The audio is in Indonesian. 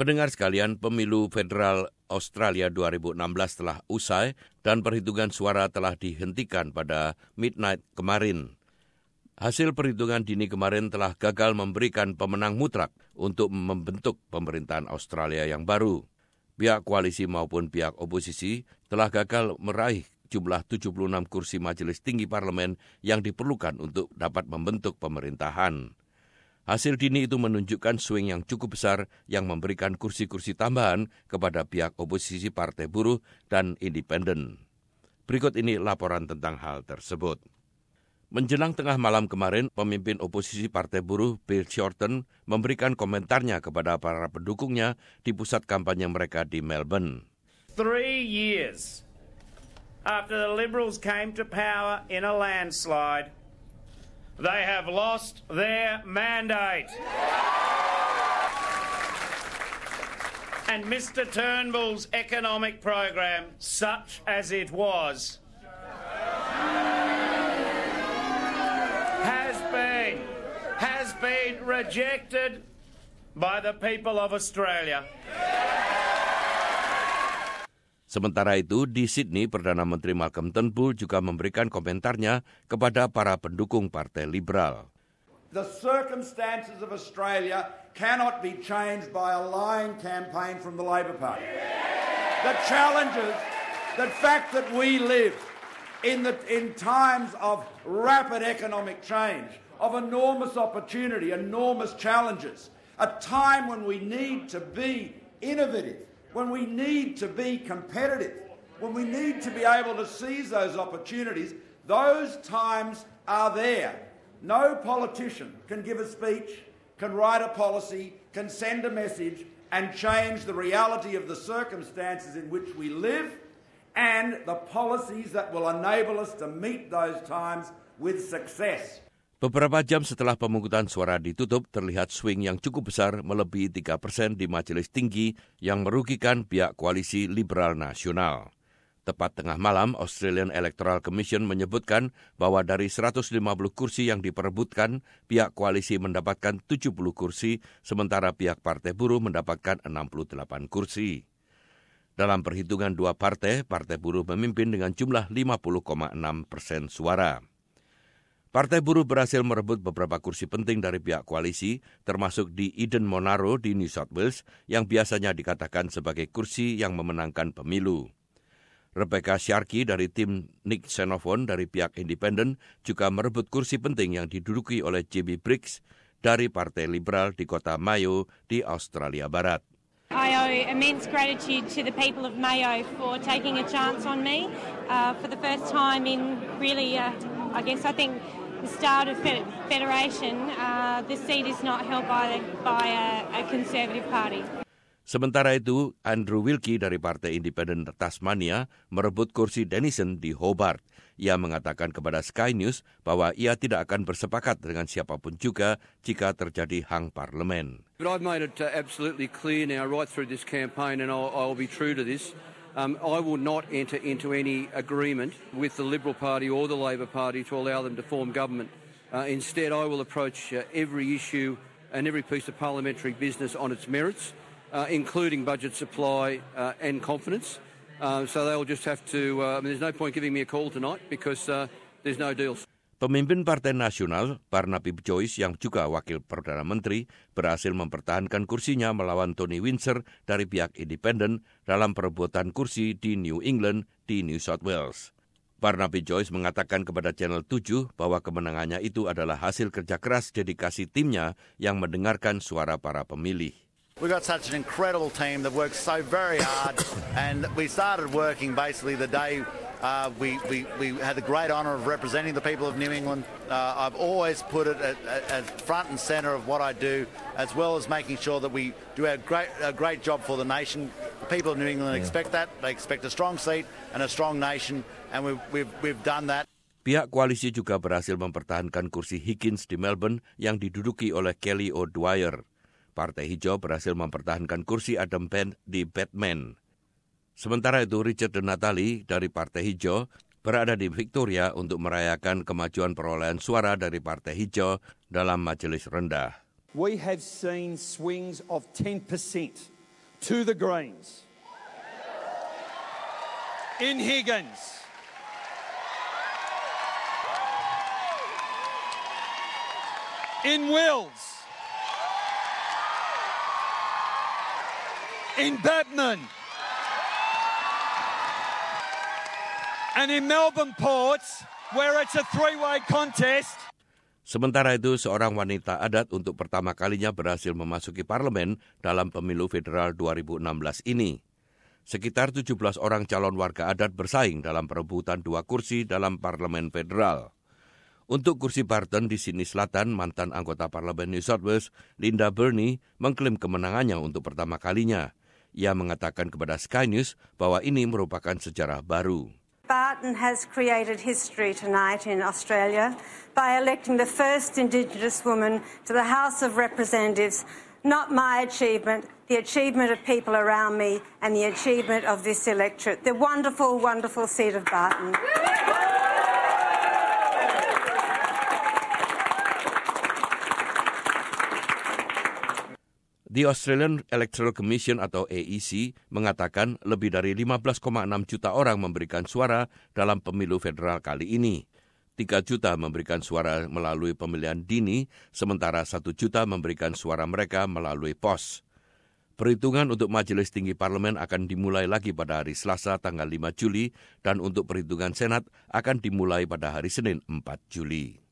Pendengar sekalian, pemilu federal Australia 2016 telah usai dan perhitungan suara telah dihentikan pada midnight kemarin. Hasil perhitungan dini kemarin telah gagal memberikan pemenang mutlak untuk membentuk pemerintahan Australia yang baru. Pihak koalisi maupun pihak oposisi telah gagal meraih jumlah 76 kursi majelis tinggi parlemen yang diperlukan untuk dapat membentuk pemerintahan. Hasil dini itu menunjukkan swing yang cukup besar yang memberikan kursi-kursi tambahan kepada pihak oposisi Partai Buruh dan Independen. Berikut ini laporan tentang hal tersebut. Menjelang tengah malam kemarin, pemimpin oposisi Partai Buruh Bill Shorten memberikan komentarnya kepada para pendukungnya di pusat kampanye mereka di Melbourne. 3 years after the Liberals came to power in a landslide, they have lost their mandate. And Mr. Turnbull's economic program, such as it was, has been rejected by the people of Australia. Sementara itu, di Sydney, Perdana Menteri Malcolm Turnbull juga memberikan komentarnya kepada para pendukung Partai Liberal. The circumstances of Australia cannot be changed by a lying campaign from the Labor Party. The challenges, the fact that we live in times of rapid economic change, of enormous opportunity, enormous challenges, a time when we need to be innovative, when we need to be competitive, when we need to be able to seize those opportunities, those times are there. No politician can give a speech, can write a policy, can send a message and change the reality of the circumstances in which we live and the policies that will enable us to meet those times with success. Beberapa jam setelah pemungutan suara ditutup, terlihat swing yang cukup besar melebihi 3% di majelis tinggi yang merugikan pihak koalisi liberal nasional. Tepat tengah malam, Australian Electoral Commission menyebutkan bahwa dari 150 kursi yang diperebutkan, pihak koalisi mendapatkan 70 kursi, sementara pihak Partai Buruh mendapatkan 68 kursi. Dalam perhitungan dua partai, Partai Buruh memimpin dengan jumlah 50,6% suara. Partai Buruh berhasil merebut beberapa kursi penting dari pihak koalisi, termasuk di Eden Monaro di New South Wales, yang biasanya dikatakan sebagai kursi yang memenangkan pemilu. Rebecca Sharkey dari tim Nick Xenophon dari pihak Independen juga merebut kursi penting yang diduduki oleh J.B. Briggs dari Partai Liberal di kota Mayo di Australia Barat. I owe immense gratitude to the people of Mayo for taking a chance on me for the first time in really, I think, the start of Federation. The seat is not held by a Conservative Party. Sementara itu, Andrew Wilkie dari Partai Independen Tasmania merebut kursi Denison di Hobart. Ia mengatakan kepada Sky News bahwa ia tidak akan bersepakat dengan siapapun juga jika terjadi hang parlemen. But I've made it absolutely clear now right through this campaign, and I'll be true to this. I will not enter into any agreement with the Liberal Party or the Labor Party to allow them to form government. Instead, I will approach every issue and every piece of parliamentary business on its merits, including budget supply and confidence. So they'll just have to, there's no point giving me a call tonight because there's no deals. Pemimpin Partai Nasional, Barnaby Joyce yang juga wakil Perdana Menteri, berhasil mempertahankan kursinya melawan Tony Windsor dari pihak Independen dalam perebutan kursi di New England di New South Wales. Barnaby Joyce mengatakan kepada Channel 7 bahwa kemenangannya itu adalah hasil kerja keras dedikasi timnya yang mendengarkan suara para pemilih. We've got such an incredible team that works so very hard, and we started working basically the day we had the great honour of representing the people of New England. I've always put it at front and centre of what I do, as well as making sure that we do a great job for the nation. The people of New England expect that. They expect a strong seat and a strong nation, and we've done that. Pihak koalisi juga berhasil mempertahankan kursi Higgins di Melbourne yang diduduki oleh Kelly O'Dwyer. Partai Hijau berhasil mempertahankan kursi Adam Bent di Batman. Sementara itu, Richard de Natale dari Partai Hijau berada di Victoria untuk merayakan kemajuan perolehan suara dari Partai Hijau dalam majelis rendah. We have seen swings of 10% to the Greens. In Higgins. In Wills. In Batman. And in Melbourne Port, where it's a three-way contest. Sementara itu, seorang wanita adat untuk pertama kalinya berhasil memasuki parlemen dalam pemilu federal 2016 ini. Sekitar 17 orang calon warga adat bersaing dalam perebutan 2 kursi dalam parlemen federal. Untuk kursi Barton di Sydney Selatan, mantan anggota parlemen New South Wales, Linda Burney, mengklaim kemenangannya untuk pertama kalinya. Ia mengatakan kepada Sky News bahwa ini merupakan sejarah baru. Barton has created history tonight in Australia by electing the first Indigenous woman to the House of Representatives. Not my achievement, the achievement of people around me and the achievement of this electorate. The wonderful, wonderful seat of Barton. The Australian Electoral Commission atau AEC mengatakan lebih dari 15,6 juta orang memberikan suara dalam pemilu federal kali ini. 3 juta memberikan suara melalui pemilihan dini, sementara 1 juta memberikan suara mereka melalui pos. Perhitungan untuk Majelis Tinggi Parlemen akan dimulai lagi pada hari Selasa tanggal 5 Juli dan untuk perhitungan Senat akan dimulai pada hari Senin 4 Juli.